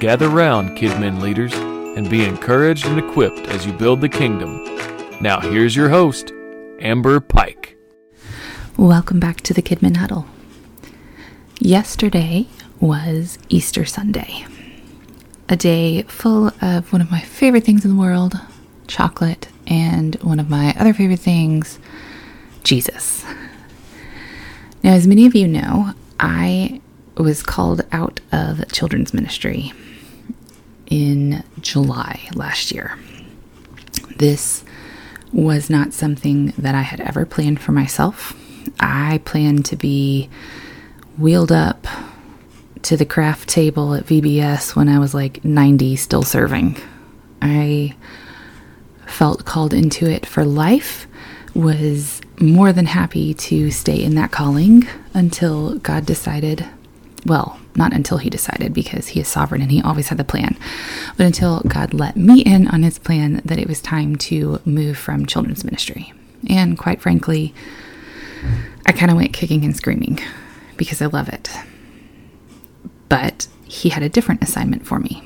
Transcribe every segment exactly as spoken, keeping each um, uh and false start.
Gather round, Kidmin leaders, and be encouraged and equipped as you build the kingdom. Now here's your host, Amber Pike. Welcome back to the Kidmin Huddle. Yesterday was Easter Sunday, a day full of one of my favorite things in the world, chocolate, and one of my other favorite things, Jesus. Now, as many of you know, I was called out of children's ministry in July last year. This was not something that I had ever planned for myself. I planned to be wheeled up to the craft table at V B S when I was like ninety, still serving. I felt called into it for life, was more than happy to stay in that calling until God decided, well, not until he decided, because he is sovereign and he always had the plan, but until God let me in on his plan that it was time to move from children's ministry. And quite frankly, I kind of went kicking and screaming because I love it. But he had a different assignment for me.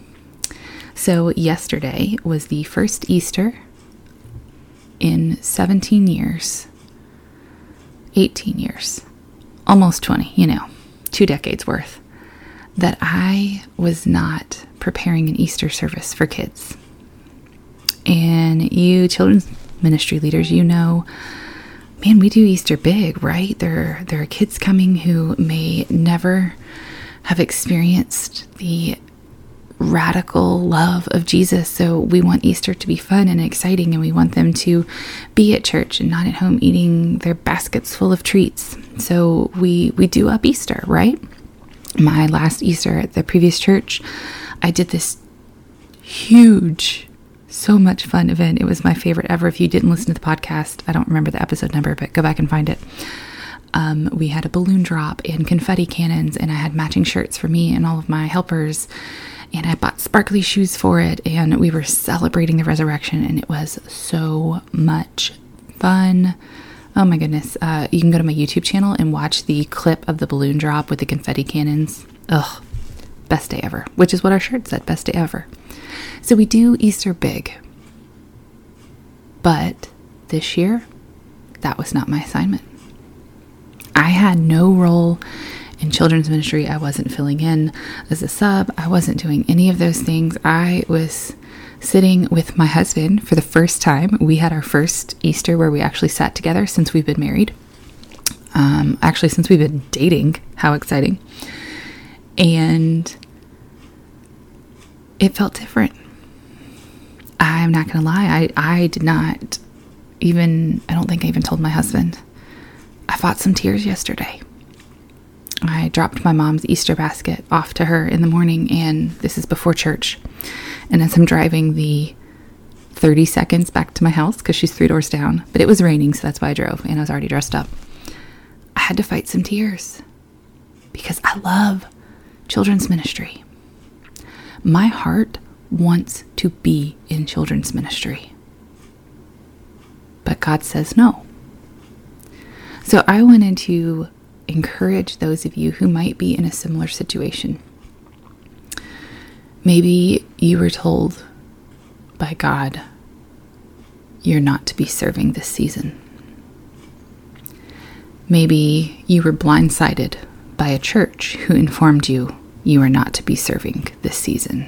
So yesterday was the first Easter in seventeen years, eighteen years, almost twenty, you know, two decades worth, that I was not preparing an Easter service for kids. And you children's ministry leaders, you know, man, we do Easter big, right? There, there are kids coming who may never have experienced the radical love of Jesus. So we want Easter to be fun and exciting, and we want them to be at church and not at home eating their baskets full of treats. So we, we do up Easter, right? My last Easter at the previous church, I did this huge, so much fun event. It was my favorite ever. If you didn't listen to the podcast, I don't remember the episode number, but go back and find it. Um, we had a balloon drop and confetti cannons, and I had matching shirts for me and all of my helpers. And I bought sparkly shoes for it, and we were celebrating the resurrection, and it was so much fun. Oh my goodness. Uh, you can go to my YouTube channel and watch the clip of the balloon drop with the confetti cannons. Ugh, best day ever, which is what our shirt said, best day ever. So we do Easter big. But this year, that was not my assignment. I had no role in children's ministry. I wasn't filling in as a sub. I wasn't doing any of those things. I was sitting with my husband for the first time. We had our first Easter where we actually sat together since we've been married. Um, actually, since we've been dating. How exciting. And it felt different. I'm not going to lie. I, I did not even, I don't think I even told my husband. I fought some tears yesterday. I dropped my mom's Easter basket off to her in the morning, and this is before church. And as I'm driving the thirty seconds back to my house, because she's three doors down, but it was raining, so that's why I drove, and I was already dressed up. I had to fight some tears because I love children's ministry. My heart wants to be in children's ministry, but God says no. So I wanted to encourage those of you who might be in a similar situation. Maybe you were told by God, you're not to be serving this season. Maybe you were blindsided by a church who informed you you are not to be serving this season.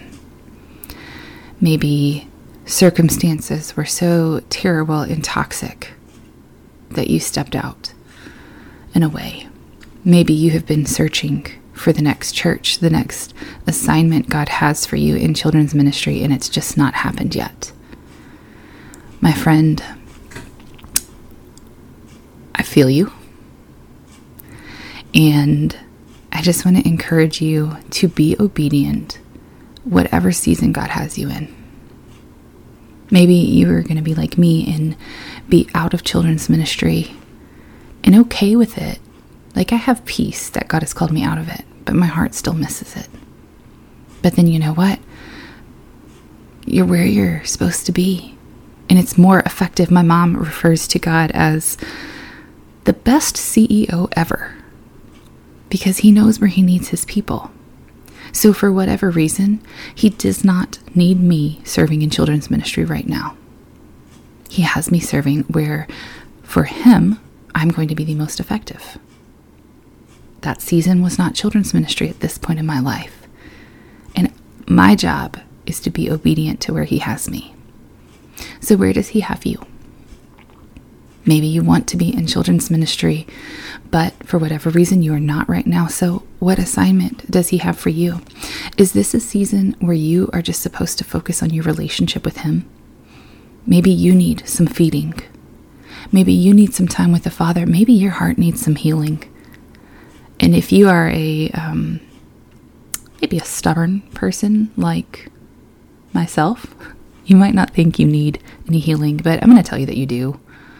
Maybe circumstances were so terrible and toxic that you stepped out and away. Maybe you have been searching for the next church, the next assignment God has for you in children's ministry, and it's just not happened yet. My friend, I feel you. And I just want to encourage you to be obedient, whatever season God has you in. Maybe you are going to be like me and be out of children's ministry and okay with it. Like, I have peace that God has called me out of it, but my heart still misses it. But then you know what? You're where you're supposed to be. And it's more effective. My mom refers to God as the best C E O ever, because he knows where he needs his people. So for whatever reason, he does not need me serving in children's ministry right now. He has me serving where, for him, I'm going to be the most effective. That season was not children's ministry at this point in my life. And my job is to be obedient to where he has me. So where does he have you? Maybe you want to be in children's ministry, but for whatever reason you are not right now. So what assignment does he have for you? Is this a season where you are just supposed to focus on your relationship with him? Maybe you need some feeding. Maybe you need some time with the Father. Maybe your heart needs some healing. And if you are a, um, maybe a stubborn person like myself, you might not think you need any healing, but I'm going to tell you that you do.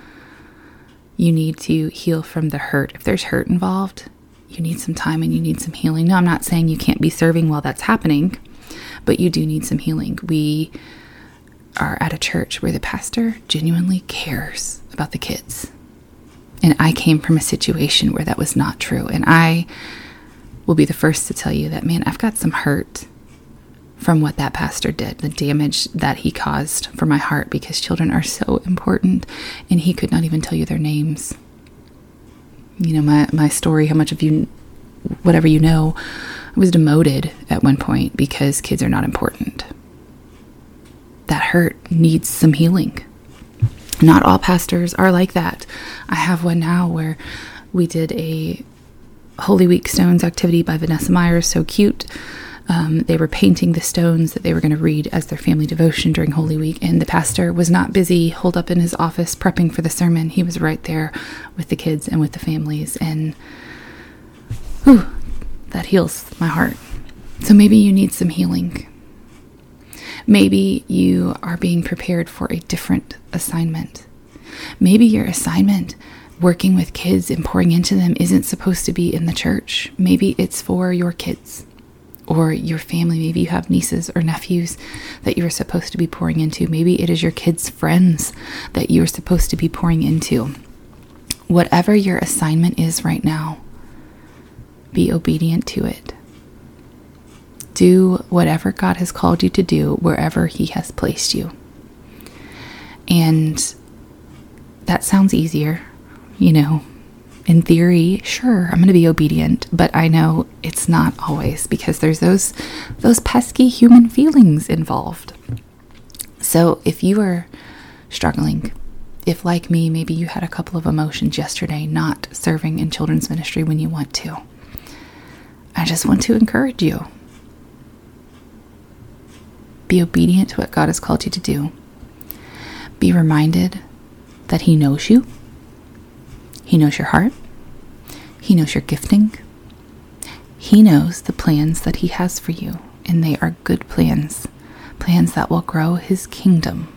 You need to heal from the hurt. If there's hurt involved, you need some time and you need some healing. Now, I'm not saying you can't be serving while that's happening, but you do need some healing. We are at a church where the pastor genuinely cares about the kids. And I came from a situation where that was not true. And I will be the first to tell you that, man, I've got some hurt from what that pastor did, the damage that he caused for my heart, because children are so important, and he could not even tell you their names. You know, my, my story, how much of you, whatever you know, I was demoted at one point because kids are not important. That hurt needs some healing. Not all pastors are like that. I have one now where we did a Holy Week Stones activity by Vanessa Myers, so cute. Um, they were painting the stones that they were going to read as their family devotion during Holy Week, and the pastor was not busy holed up in his office prepping for the sermon. He was right there with the kids and with the families, and whew, that heals my heart. So maybe you need some healing. Maybe you are being prepared for a different assignment. Maybe your assignment, working with kids and pouring into them, isn't supposed to be in the church. Maybe it's for your kids or your family. Maybe you have nieces or nephews that you're supposed to be pouring into. Maybe it is your kids' friends that you're supposed to be pouring into. Whatever your assignment is right now, be obedient to it. Do whatever God has called you to do wherever he has placed you. And that sounds easier, you know. In theory, sure, I'm going to be obedient, but I know it's not always, because there's those those pesky human feelings involved. So if you are struggling, if like me, maybe you had a couple of emotions yesterday not serving in children's ministry when you want to, I just want to encourage you. Be obedient to what God has called you to do. Be reminded that he knows you. He knows your heart. He knows your gifting. He knows the plans that he has for you, and they are good plans, plans that will grow his kingdom.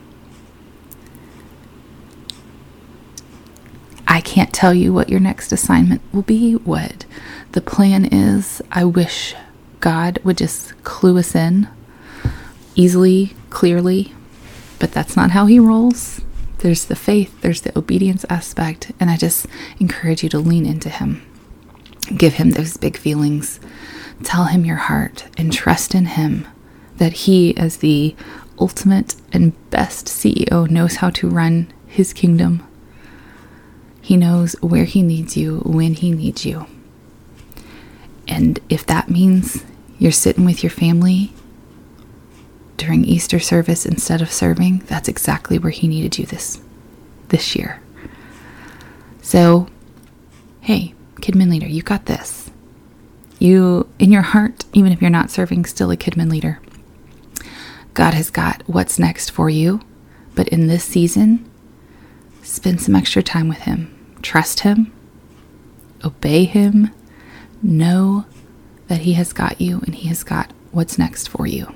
I can't tell you what your next assignment will be, what the plan is. I wish God would just clue us in easily, clearly, but that's not how he rolls. There's the faith, there's the obedience aspect, and I just encourage you to lean into him. Give him those big feelings. Tell him your heart and trust in him that he, as the ultimate and best C E O, knows how to run his kingdom. He knows where he needs you, when he needs you. And if that means you're sitting with your family during Easter service instead of serving, that's exactly where he needed you this this year. So, hey, Kidmin leader, you got this. You, in your heart, even if you're not serving, still a Kidmin leader. God has got what's next for you, but in this season, spend some extra time with him. Trust him. Obey him. Know that he has got you and he has got what's next for you.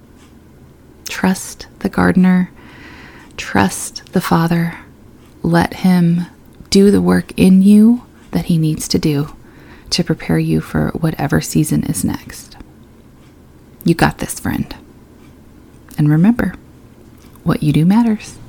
Trust the gardener. Trust the Father. Let him do the work in you that he needs to do to prepare you for whatever season is next. You got this, friend. And remember, what you do matters.